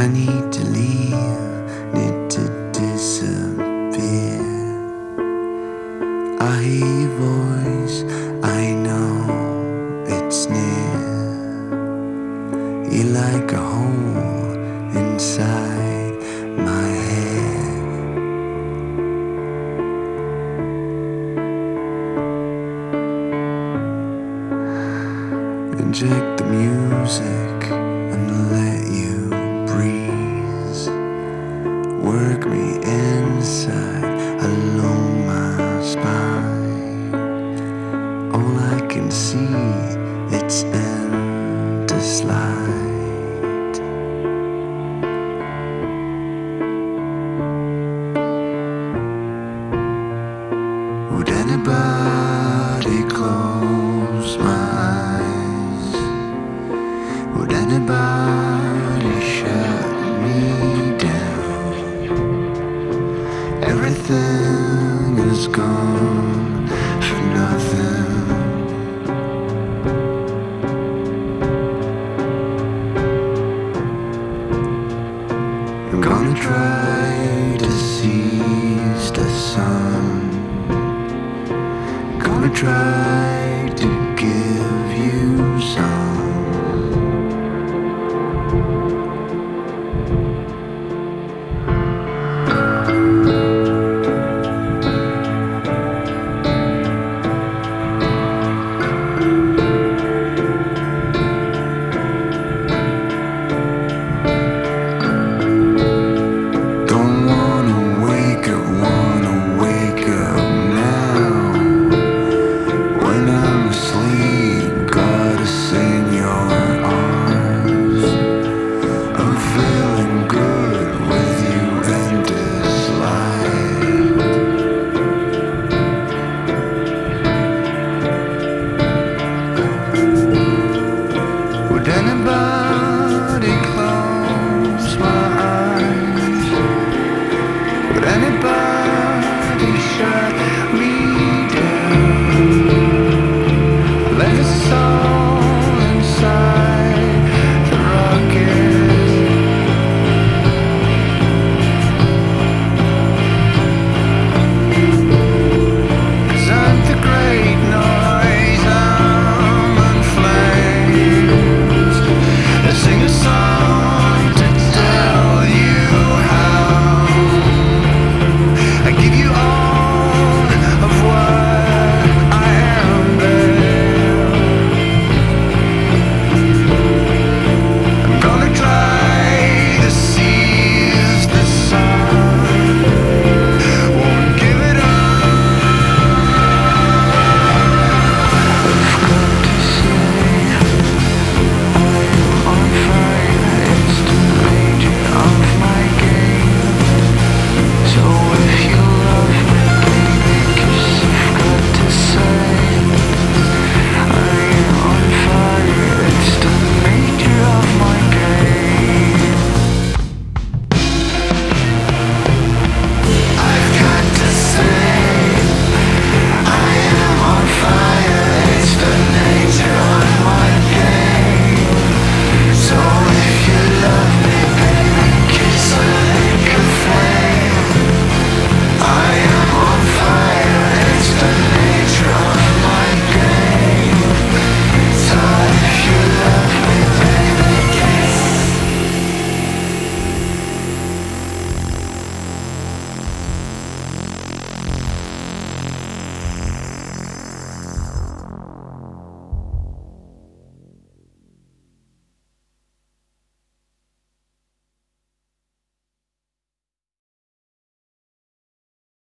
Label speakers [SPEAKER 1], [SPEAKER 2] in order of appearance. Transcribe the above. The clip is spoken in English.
[SPEAKER 1] I need to leave, need to disappear. I hear your voice, I know it's near. You're like a hole inside my head. Inject the music and let you breathe. Work me inside along my spine. All I can see, it's endless light. Would anybody close my eyes? Would anybody shut me down? Everything is gone for nothing. I'm gonna try to seize the sun. Gonna try to give you some. Would anybody